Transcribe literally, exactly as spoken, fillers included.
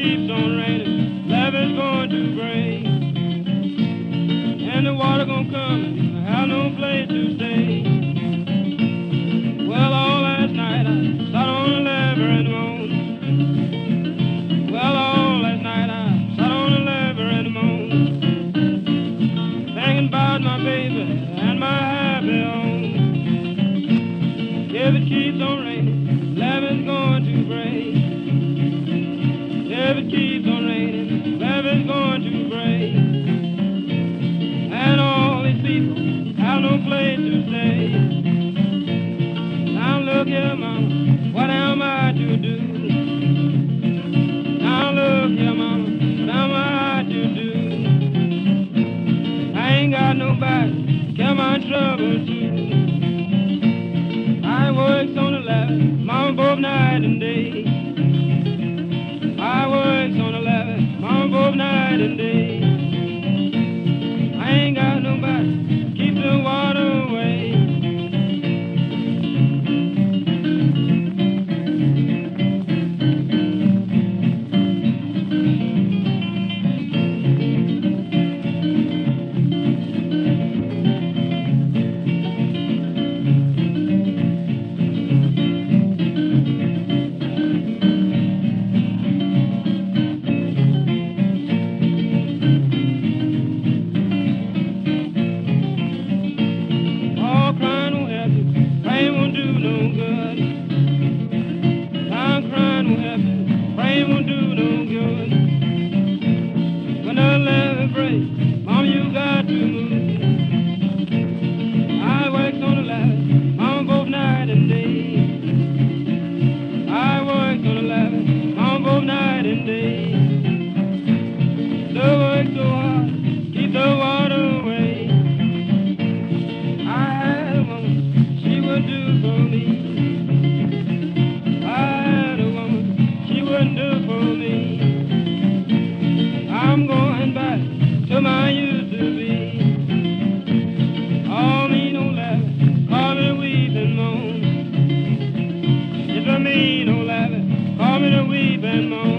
keeps on raining, love is going to break. And the water gonna come and I have no place to stay. Well, all last night I sat on the lever and moaned. Well, all last night I sat on the lever and moaned, thinking about my baby and my happy home. If it keeps on raining, love is going to break. If it keeps on raining, love is going to break. And all these people have no place to stay. Now look here, mama, what am I to do? Now look here, mama, what am I to do? I ain't got nobody to care my trouble to. I works on the ladder, mama, both night and day. I works on the ladder, mama, both night and day. I ain't got nobody to keep the water away. Mom, you got to move. I works on the ladder, mama, both night and day. I works on the ladder, mama, both night and day. The work so hard, keep the water away. I had a woman, she would do for me. I had a woman, she wouldn't do for me. I'm going back to my used to be. All me no lavvy, call me the weep and moan. It's a me no lavvy, call me the weep and moan.